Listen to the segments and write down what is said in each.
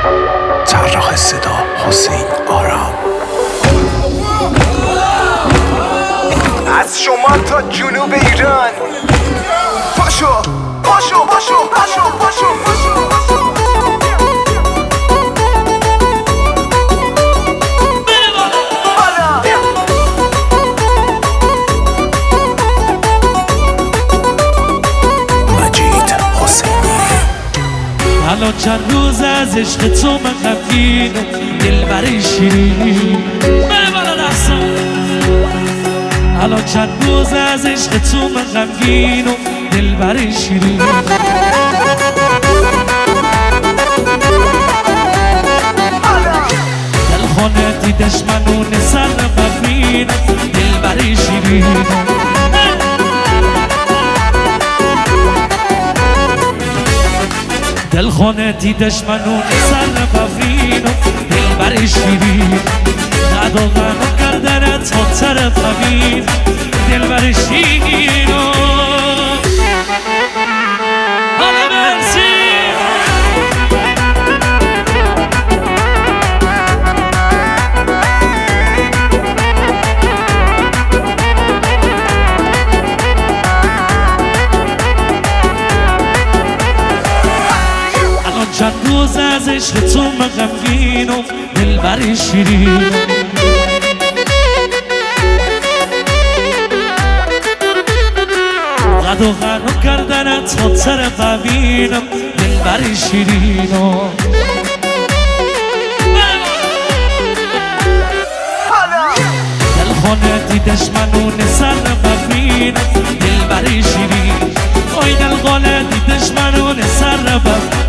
طراح صدا حسین آرام. از شمال تا جنوب ایران پاشو پاشو پاشو پاشو پاشو پاشو الان چند روز از عشق تو من غمگینم، دلبر شیرین بله بالا دستم. الان چند روز از عشق تو من غمگینم، دلبر شیرین. دلخانه دیدش منو سر ببینم، دلبر شیرین. دلخانه دیدش منو سر ببینم، دلبر شیرین. غد و غم کردن تا طرف ببین، دلبر شیرین. حالا مرسی چند روز از عشق تو من غمگینم، دلبر شیرین. غد و غم کردن تا سر ببینم، دلبر شیرین. دلخانه دیدش منو سر ببینم، دلبر شیرین. آی دلخانه دیدش منو سر ببینم،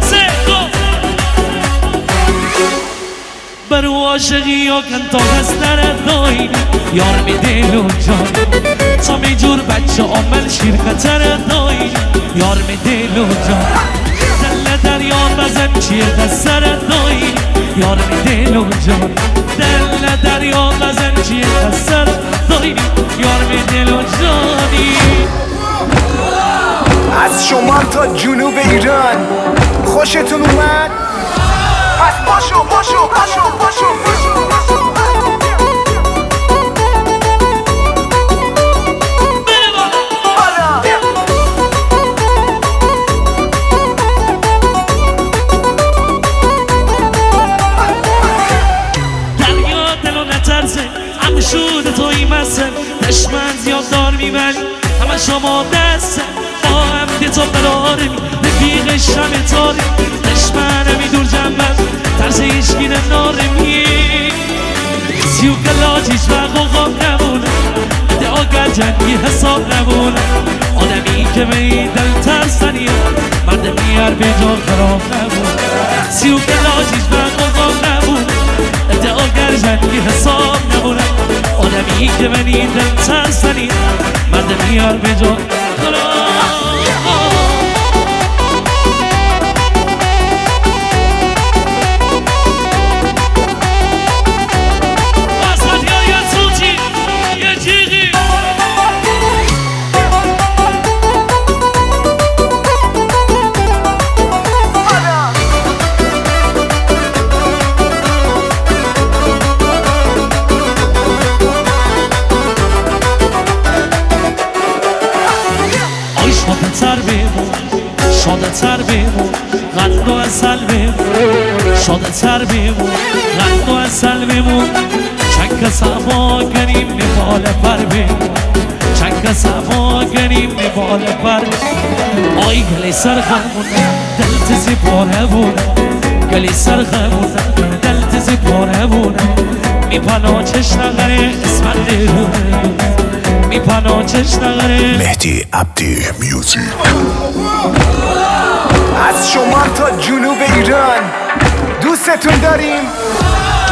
برو عاشقی یا کن تا هستن دایی یار می دل و جان. تا می جور بچه عمل شیر خطر دایی یار می دل و جان. دل دریا بزن چیه دستر دایی یار می دل و جان. دل دریا بزن چیه دستر دایی یار می دل و جانی. از شمال تا جنوب ایران خوشتون اومد؟ پس پاشو پاشو پاشو پاشو پاشو دریا دلو نترسه، هم شود توی مسن. دشمن زیاد دار میبری همه شما دسته، با هم دی تو قراره می رفیق شم تاری. دشمن میدور جنبت ترس ایشگی نارمی. سیو کلاج هیچ وقت خواب نمونه، ادعاگر جنگی حساب نمونه. آدمی که به این دل ترسنیه، مرد میار به جا خراب نمونه. سیو کلاج هیچ وقت خواب نمونه، ادعاگر جنگی حساب نمونه. آدمی که به این دل ترسنیه، مرد میار به جا خراب. شاده تر بیمون غد و اصل بیمون. شاده تر بیمون غد و اصل بیمون. چنگ صفا گریم نبال پر بیمون. چنگ صفا گریم نبال پر بیمون. آی گلی سرخمون دل تزی پاره بونه. گلی سرخمون دل تزی پاره بونه. میپانا چشم نغره اسمت دیرونه. میپانا چشم نغره مهدی عبدی میوزیک. از شمال تا جنوب ایران دوستتون داریم.